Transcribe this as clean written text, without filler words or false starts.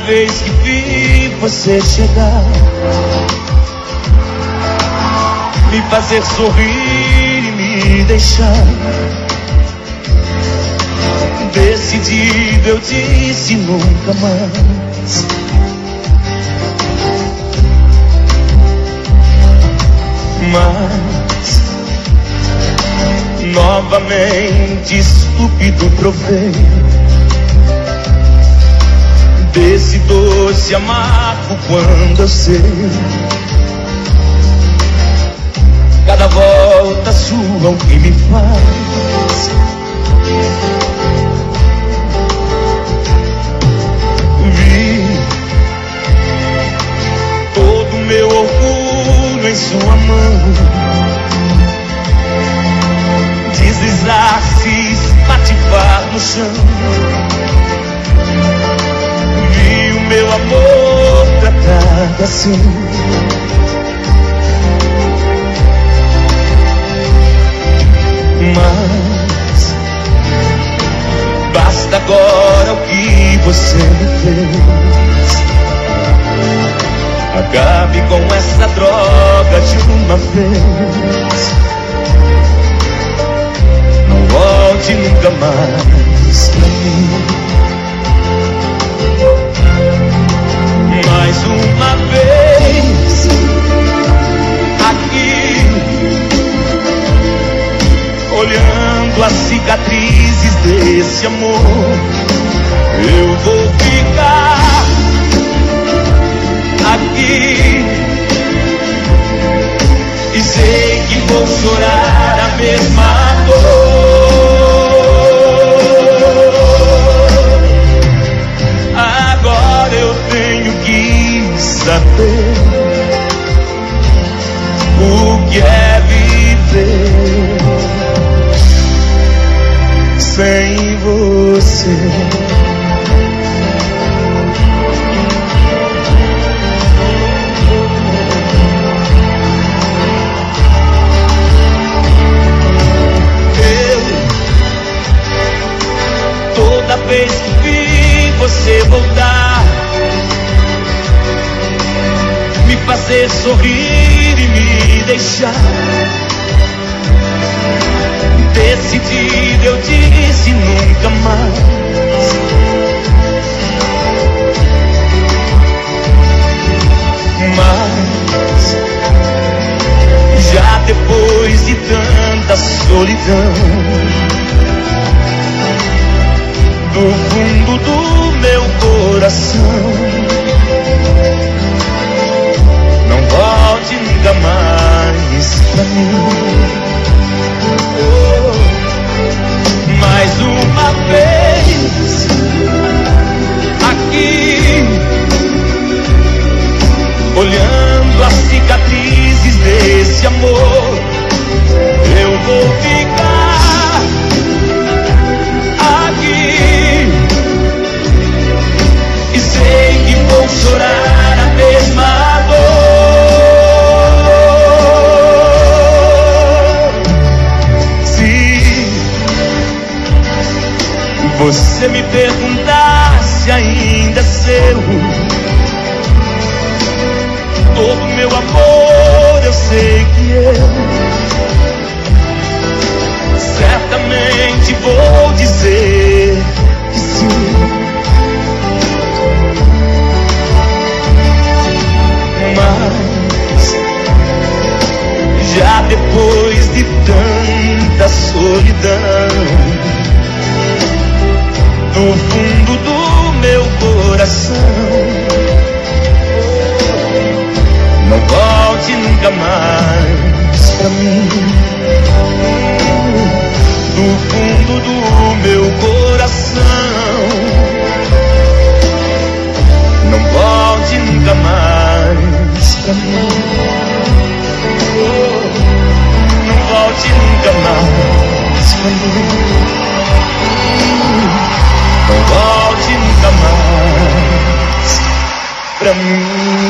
vez que vi você chegar, me fazer sorrir e me deixar, decidido eu disse nunca mais. Mas novamente estúpido provei desse doce amargo quando eu sei cada volta sua o que me faz. Vi todo meu orgulho em sua mão deslizar-se, espatifar no chão. Vi o meu amor tratado assim. Mas basta agora o que você me fez. Acabe com essa droga de uma vez. Não volte nunca mais pra mim. Mais uma vez aqui, olhando as cicatrizes desse amor, eu vou ficar aqui e sei que vou chorar a mesma dor. Agora eu tenho que saber o que é viver sem você. Toda vez que vi você voltar, me fazer sorrir e me deixar, decidido eu disse nunca mais. Mas já depois de tanta solidão, do fundo do meu coração, não volte nunca mais pra mim. Oh, mais uma vez aqui, olhando as cicatrizes desse amor, eu vou ficar aqui e sei que vou chorar a mesma dor. Se você me perguntar se ainda é seu todo meu amor, eu sei que eu certamente vou dizer que sim. Mas já depois de tanta solidão, no fundo do meu coração, não volte nunca mais pra mim. Do fundo do meu coração, não volte nunca mais pra mim. Não volte nunca mais pra mim. Não volte nunca mais pra mim.